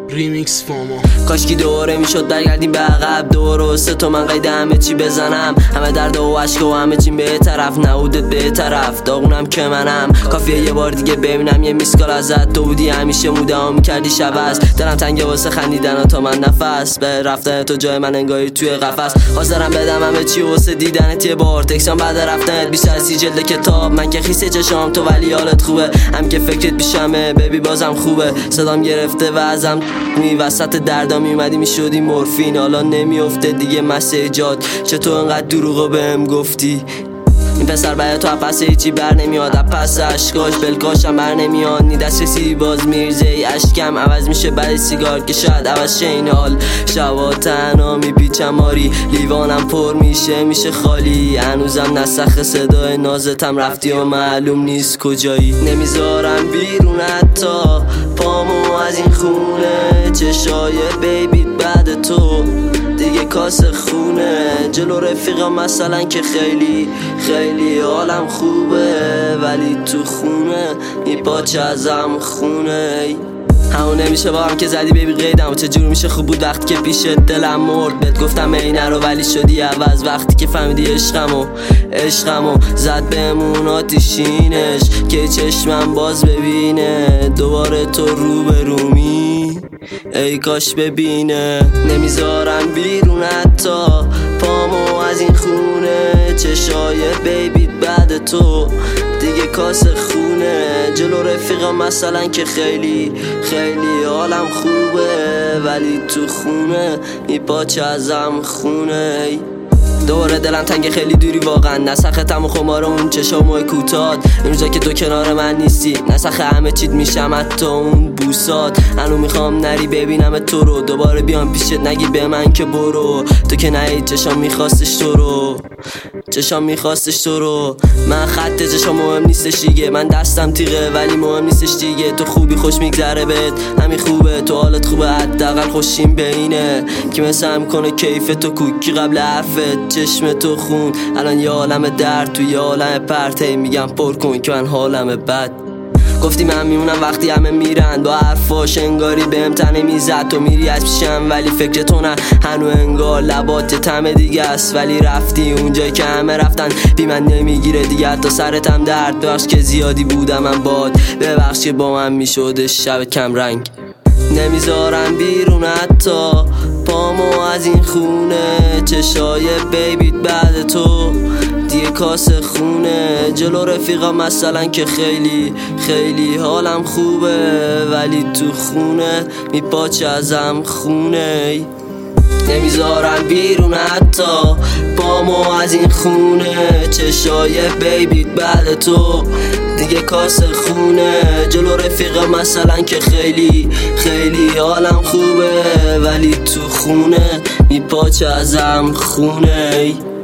ریمیکس فاما. کاشکی دوره میشد برگردیم به عقب، دور و سه تو من قید همه چی بزنم، همه درد و عشق و همه چی به طرف، نبودت به طرف، داغونم که منم، کافیه یه بار دیگه ببینم یه میسکال ازت، تو بودی همیشه مدام میکردی شبست، دلم تنگه واسه خندیدن تا من نفس، به رفتن تو جای من انگاری توی قفس، حاضرم بدم همه چی واسه دیدنت یه بار، تکسان بعد رفتنت بیشتر از 30 جلد کتاب، من که خیسه چشام تو ولی حالت خوبه، هم که فکرت پیشمه ببی بازم خوبه، صدام گرفته و ازم می وسط دردا میومدی میشدی مورفین، حالا نمیافته دیگه مسیجات، چطور انقدر دروغو بهم گفتی؟ این پسر برای تو پس هیچی بر نمیاد، پس اشکاش بلکاشم بر نمیاد، نی دست رسی باز میرزه ای اشکم عوض میشه برای سیگار که شاید عوض شه این حال، شبا تنها میپیچم ماری، لیوانم پر میشه خالی، هنوزم نسخ صدای نازتم رفتی و معلوم نیست کجایی، نمیذارم بیرون حتی پامو از این خونه، چشای بیبی بعد تو دیگه کاس خونه، جلو رفیقم مثلا که خیلی حالم خوبه، ولی تو خونه میپاچه ازم خونه، همون نمیشه با هم که زدی بیبی قیدم، و چجور میشه خوب بود وقتی که پیشت دلم مرد، بهت گفتم اینه رو ولی شدی عوض، وقتی که فهمیدی عشقمو زد بهمون آتیشینش، که چشمم باز ببینه دوباره تو رو به رومی، ای کاش ببینه، نمیذارم بیرون حتی پامو از این خونه، چشای بیبی بعد تو دیگه کاس خونه، جلو رفیقم مثلا که خیلی حالم خوبه، ولی تو خونه میپاچه ازم خونه، دوباره دلم تنگ خیلی دوری واقعا، نسختم و خمار اون چشامو کوتاه، امروزا که تو کنار من نیستی نسخ همه چیت میشم، حتی اون بوسات، هنو میخوام نری ببینم تو رو، دوباره بیام پیشت نگی به من که برو، تو که نهید چشام میخواستش تو رو، من خط چشام مهم نیستش دیگه، من دستم تیغه ولی مهم نیستش دیگه، تو خوبی خوش میگذره بهت همین خوبه، تو حالت خوبه حداقل خوشیم به اینه، که مثل کنه کیف تو کوکی قبل حرفت، چشم تو خون الان یه عالم درد تو یه عالم پرت، میگم پر کن که من حالم بد، گفتی من میمونم وقتی همه میرن، با حرفاش انگاری بهم تنه میزد، تو میری از پیشم ولی فکر تو نه، هنو انگار لبات تم دیگه است، ولی رفتی اونجایی که همه رفتن، بی من نمیگیره دیگه تا سرتم درد، ببخش که زیادی بودم من باد، ببخش که با من میشده شب کم رنگ، نمیذارم بیرون حتی پامو از این خونه، چشای بیبی بعد تو دیگه کاس خونه، جلو رفیقم مثلا که خیلی حالم خوبه، ولی تو خونه میپاچه ازم خونه، نمیذارم بیرون حتی پامو از این خونه، چشای بیبی بعد تو دیگه کاس خونه، جلو رفیقم مثلا که خیلی حالم خوبه، ولی تو خونه میپاچه ازم خونه.